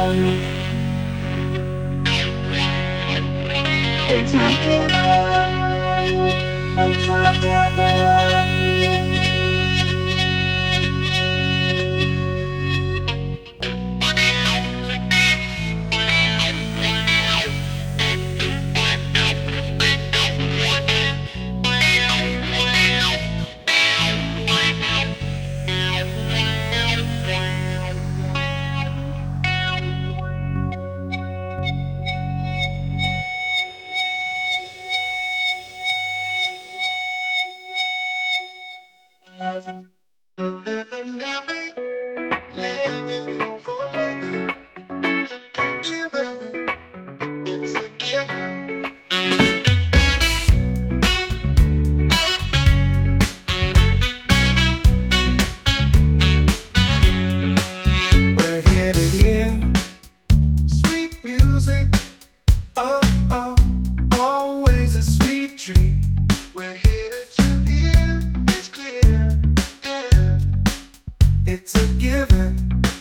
We're headed in sweet music. Oh, oh, always a sweet treat. We're headed to hear, it's clear, yeah. It's a given.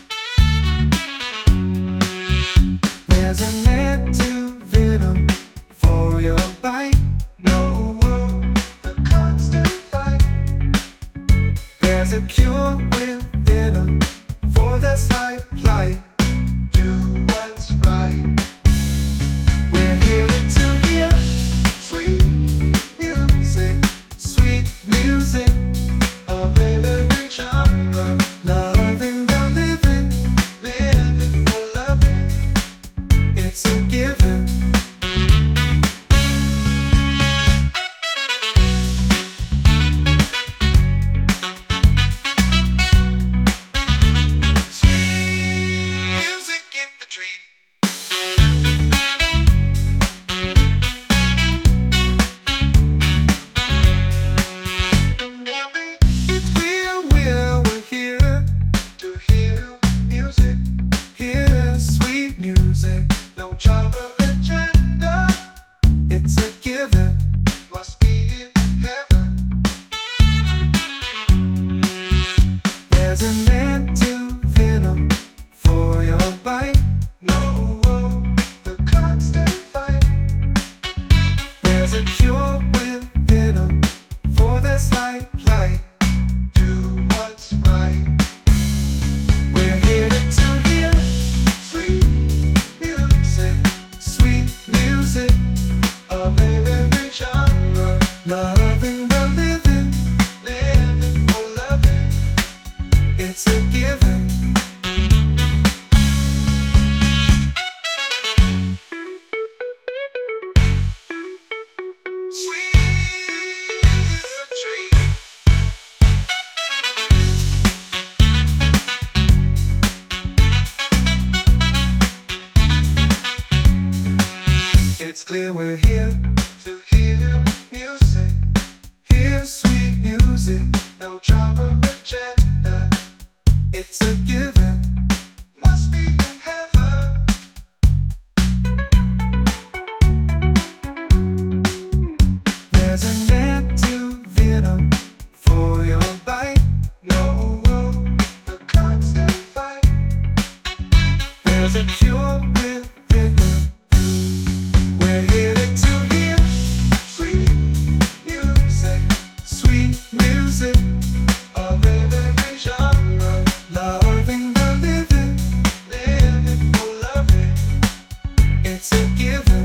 There's an antivenom for your bite. No, the constant fight. There's a cure within 'em for the slight plight. Do what's right. We're here to hear sweet music of every genre. Loving the living, living for loving. It's a given. Music in the treat. It's clear we're here to hear music, hear sweet music. No job or agenda. It's a given. Must be in heaven. There's an antivenom for your bite. No, the constant fight. There's a cure within 'em for the slight plight. Do what's right. We're here to hear sweet music of every genre. Loving the living, living for loving. It's a given. Sweet is a treat. It's clear we're here to hear music, hear sweet music. No job or agenda. It's a given. Must be in heaven. There's an antivenom for your bite. No, the constant fight. There's a cure within 'em. We're here to hear sweet music of every genre. Loving the living, living for loving. It's a given.